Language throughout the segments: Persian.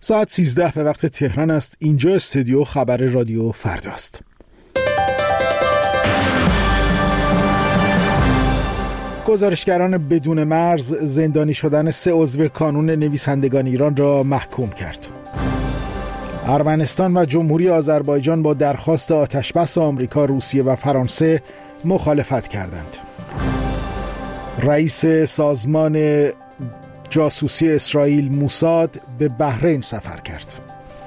ساعت 13 به وقت تهران است. اینجا استودیو خبر رادیو فرداست. گزارشگران بدون مرز زندانی شدن 3 عضو کانون نویسندگان ایران را محکوم کرد. ارمنستان و جمهوری آذربایجان با درخواست آتشبس آمریکا، روسیه و فرانسه مخالفت کردند. رئیس سازمان جاسوسی اسرائیل موساد به بحرین سفر کرد.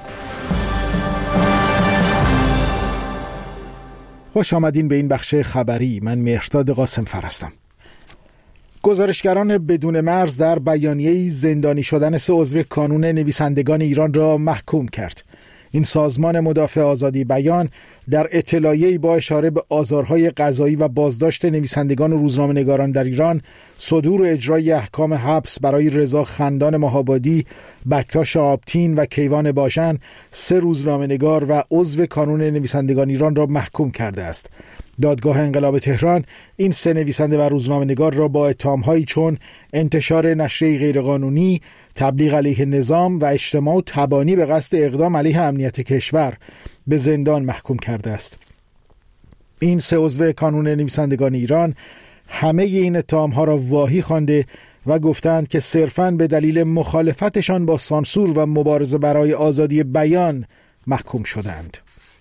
خوش آمدین به این بخش خبری. من مهرداد قاسمفر هستم. گزارشگران بدون مرز در بیانیه‌ای زندانی شدن 3 عضو کانون نویسندگان ایران را محکوم کرد. این سازمان مدافع آزادی بیان در اطلاعیه‌ای با اشاره به آزارهای قضایی و بازداشت نویسندگان و روزنامه‌نگاران در ایران، صدور و اجرای احکام حبس برای رضا خندان مهابادی، بکتاش آبتین و کیوان باشن، 3 روزنامه‌نگار و عضو کانون نویسندگان ایران را محکوم کرده است. دادگاه انقلاب تهران این 3 نویسنده و روزنامه‌نگار را با اتهام‌هایی چون انتشار نشریه غیرقانونی، تبلیغ علیه نظام و اجتماع و تبانی به قصد اقدام علیه امنیت کشور به زندان محکوم کرده است. این 3 عضو کانون نویسندگان ایران همه این اتهام‌ها را واهی خوانده و گفتند که صرفاً به دلیل مخالفتشان با سانسور و مبارزه برای آزادی بیان محکوم شدند.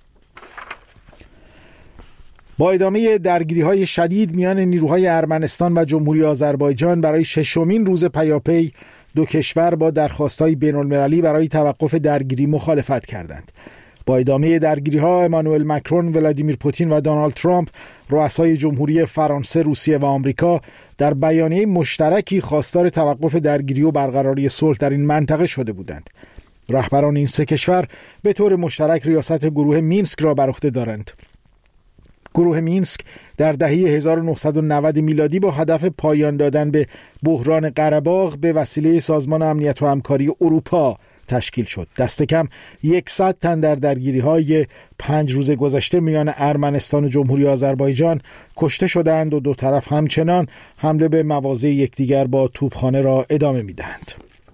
با ادامه درگیری‌های شدید میان نیروهای ارمنستان و جمهوری آذربایجان برای 6مین روز پیاپی 2 کشور با درخواست‌های بین‌المللی برای توقف درگیری مخالفت کردند. با ادامه درگیری‌ها امانوئل مکرون، ولادیمیر پوتین و دونالد ترامپ، رؤسای جمهوری فرانسه، روسیه و آمریکا در بیانیه مشترکی خواستار توقف درگیری و برقراری صلح در این منطقه شده بودند. رهبران این 3 کشور به طور مشترک ریاست گروه مینسک را بر عهده دارند. گروه مینسک در دهه 1990 میلادی با هدف پایان دادن به بحران قره‌باغ به وسیله سازمان امنیت و همکاری اروپا تشکیل شد. دست کم 100 تن در درگیری‌های 5 روز گذشته میان ارمنستان و جمهوری آذربایجان کشته شدند و 2 طرف همچنان حمله به مواضع یکدیگر با توپخانه را ادامه می‌دهند.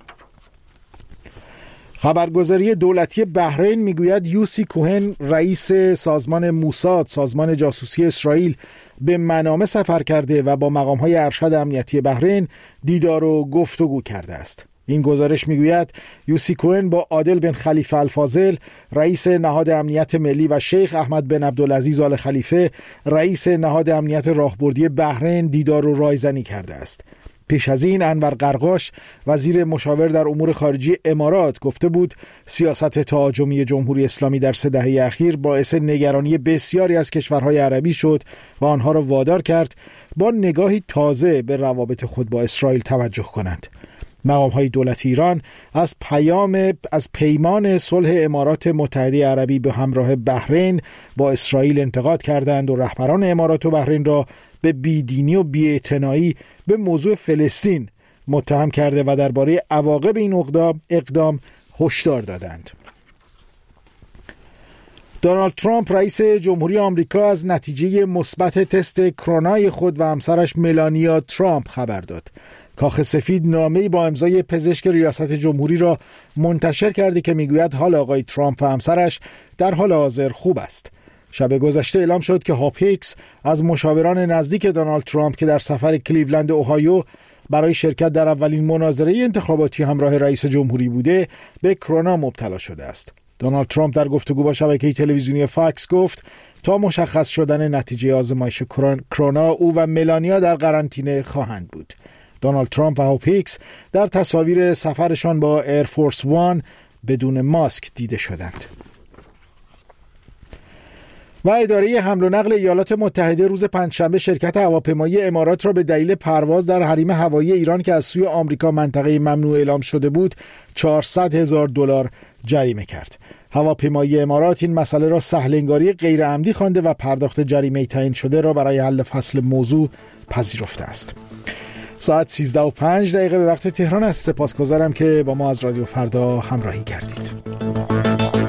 خبرگزاری دولتی بحرین میگوید یوسی کوهن، رئیس سازمان موساد، سازمان جاسوسی اسرائیل، به منامه سفر کرده و با مقام‌های ارشد امنیتی بحرین دیدار و گفتگو کرده است. این گزارش میگوید یوسی کوهن با عادل بن خلیفه الفاضل، رئیس نهاد امنیت ملی، و شیخ احمد بن عبدالعزیز آل خلیفه، رئیس نهاد امنیت راهبردی بحرین دیدار و رایزنی کرده است. پیش از این انور قرقاش، وزیر مشاور در امور خارجی امارات، گفته بود سیاست تهاجمی جمهوری اسلامی در 3 دهه اخیر باعث نگرانی بسیاری از کشورهای عربی شد و آنها را وادار کرد با نگاهی تازه به روابط خود با اسرائیل توجه کنند. مقام‌های دولتی ایران از پیمان صلح امارات متحده عربی به همراه بحرین با اسرائیل انتقاد کردند و رهبران امارات و بحرین را به بیدینی و بی‌اعتنایی به موضوع فلسطین متهم کرده و درباره عواقب این اقدام هشدار دادند. دونالد ترامپ، رئیس جمهوری آمریکا، از نتیجه مثبت تست کرونای خود و همسرش ملانیا ترامپ خبر داد. کاخ سفید نامه‌ای با امضای پزشک ریاست جمهوری را منتشر کرده که میگوید حال آقای ترامپ و همسرش در حال حاضر خوب است. شب گذشته اعلام شد که هاپیکس از مشاوران نزدیک دونالد ترامپ که در سفر کلیولند اوهایو برای شرکت در اولین مناظره انتخاباتی همراه رئیس جمهوری بوده، به کرونا مبتلا شده است. دونالد ترامپ در گفتگو با شبکه تلویزیونی فاکس گفت تا مشخص شدن نتیجه آزمایش کرونا او و ملانیا در قرنطینه خواهند بود. دونالد ترامپ و هاپیکس در تصاویر سفرشان با ایرفورس وان بدون ماسک دیده شدند. و اداره حمل و نقل ایالات متحده روز پنجشنبه شرکت هواپیمایی امارات را به دلیل پرواز در حریم هوایی ایران که از سوی آمریکا منطقه ممنوع اعلام شده بود $400,000 جریمه کرد. هواپیمایی امارات این مسئله را سهل‌انگاری غیر عمدی خوانده و پرداخت جریمه تعیین شده را برای حل فصل موضوع پذیرفته است. ساعت 13:05 به وقت تهران است. سپاسگزارم که با ما از رادیو فردا همراهی کردید.